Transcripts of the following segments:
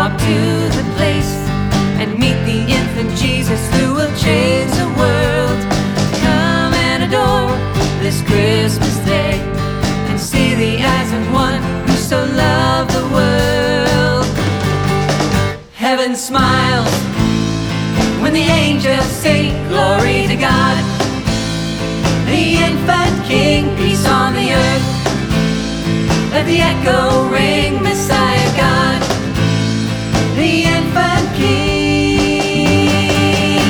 walk to the place and meet the infant Jesus who will change the world. Come and adore this Christmas day and see the eyes of one who so loved the world. Heaven smiles when the angels sing glory to God. The infant King, peace on the earth. Let the echo ring, Messiah God, the infant King.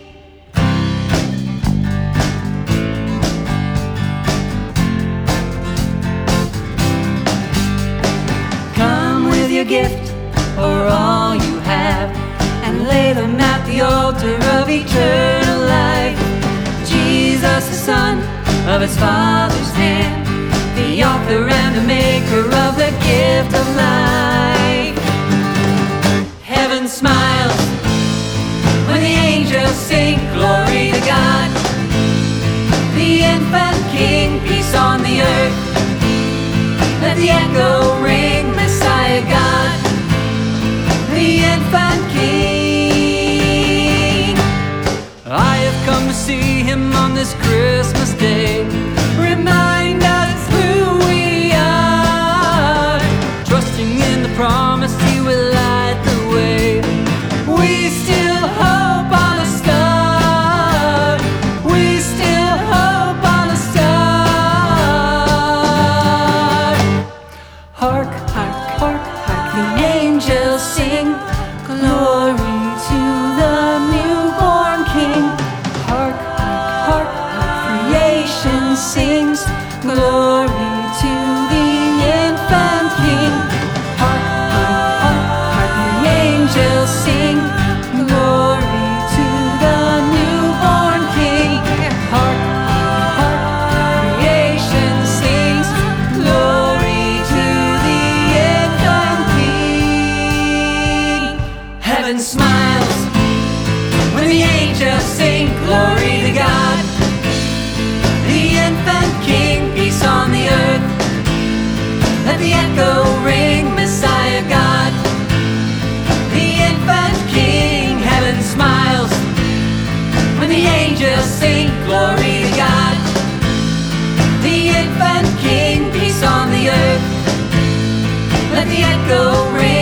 Come with your gift or all you have and lay them at the altar of eternal life. Jesus, the Son of his Father's hand, the author and the maker of the gift of life. Heaven smiles when the angels sing glory to God. The infant King, peace on the earth. Let the echo ring, Messiah God, the infant King. I have come to see him on this Christmas day. Remind us who we are, trusting in the promise he will light the way. We still hope on a star. We still hope on a star. Hark, hark, hark, hark, the angels sing glory to the newborn King. Hark, hark, hark, hark, creation sings glory to the infant King. Hark, hark, hark, hark, the angels sing glory to the newborn King. Hark, hark, hark, creation sings glory to the infant King. Heaven smiles when the angels sing glory to God. The infant King, peace on the earth. Let the echo ring, Messiah God, the infant King. Heaven smiles when the angels sing glory to God. The infant King, peace on the earth. Let the echo ring.